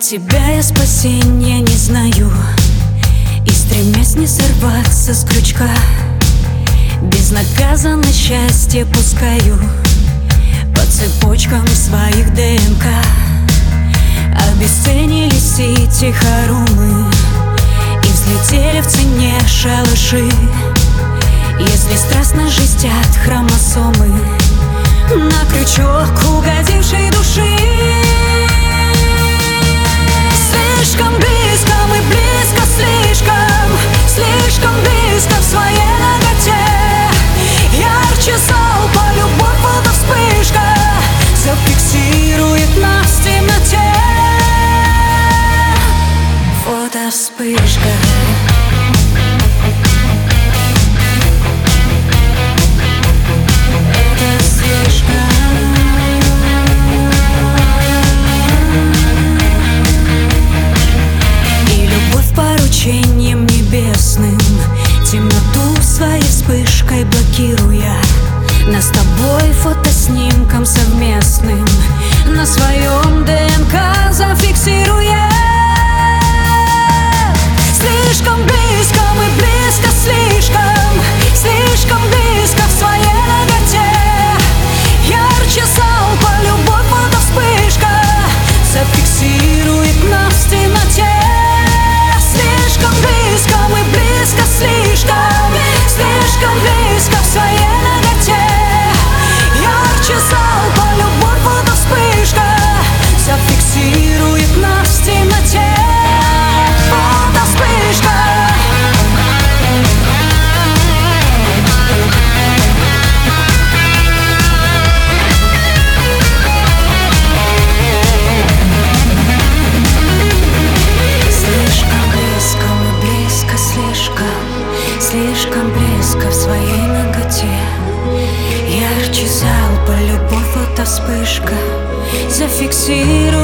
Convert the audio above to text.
себя я спасения не знаю, и стремясь не сорваться с крючка, безнаказанно счастье пускаю по цепочкам своих ДНК. Обесценились эти хорумы и взлетели в цене шалаши. Если страстно жестят хромосомы на крючок угодившей души. Слишком близко, мы близко, слишком близко в своей наготе. Ярче залпа, любовь, фотовспышка зафиксирует нас в темноте. Фотовспышка. Поручением небесным темноту своей вспышкой блокируя, нас с тобой фотоснимком совместным на своем ДНК зафиксируя. Слишком близко, мы близко, слишком близко в своей наготе. Ярче залпа, любовь, фотовспышка зафиксирует нас в темноте. Слишком близко, мы близко, слишком близко в своей наготе. Ярче залпа, любовь, фотовспышка зафиксирует нас в темноте. Фотовспышка. Слишком близко в своей наготе. Ярче залпа, любовь, фотовспышка зафиксирует